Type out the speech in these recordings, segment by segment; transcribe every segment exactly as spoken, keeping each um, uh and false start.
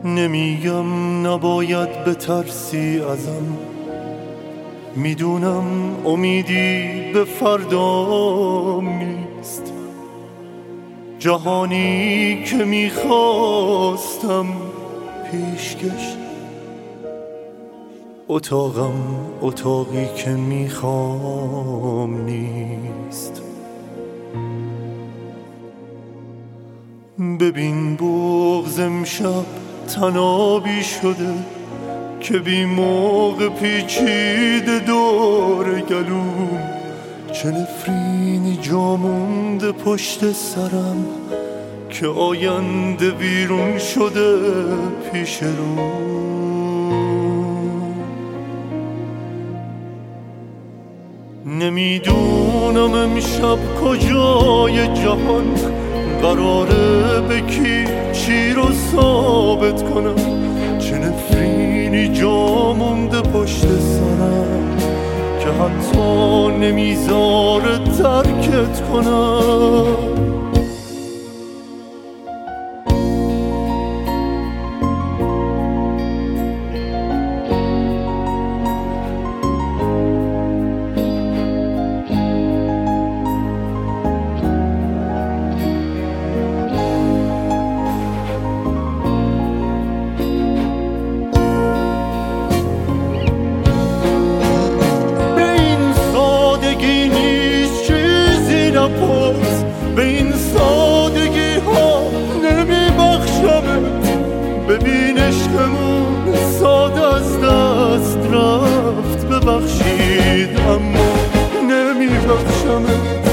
نمیگم نباید بترسی ازم، میدونم امیدی به فردام نیست. جهانی که میخواستم پیشکش، اتاقم اتاقی که میخوام نیست. ببین بغض امشب تنابی شده که بی موقع پیچیده دور گلوم. چه نفرینی جا مونده پشت سرم که آینده بیرون شده پیش رو. نمیدونم امشب کجای جهان قراره به کی چی رو ثابت کنم. چه نفرینی جا مونده پشت سرم که حتی نمیذاره ترکت کنم. به این سادگی ها نمیبخشمت. ببین عشقمون ساده از دست رفت. ببخشید اما نمیبخشمت.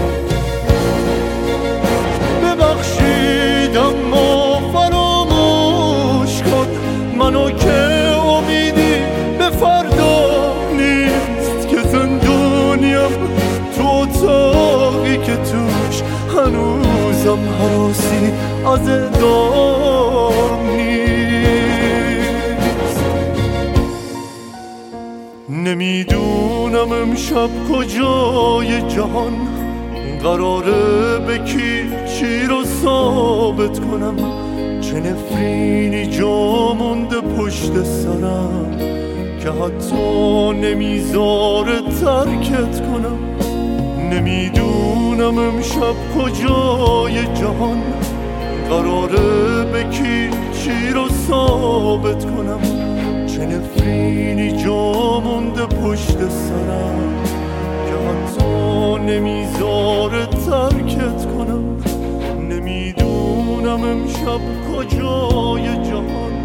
ببخشید اما فراموش کن منو که امیدی به فردا نیست. که زندونیم تو اتاقی که توش هنوزم حراسی از ادام نیست. نمیدونم امشب کجای جهان قراره به کی چی رو ثابت کنم. چه نفرینی جا مونده پشت سرم که حتی نمیذاره ترکت کنم. نمیدونم امشب کجای جهان قراره به کی چی رو ثابت کنم. چه نفرینی جا مونده پشت سرم که حتی نمیذاره ترکت کنم. نمیدونم امشب کجای جهان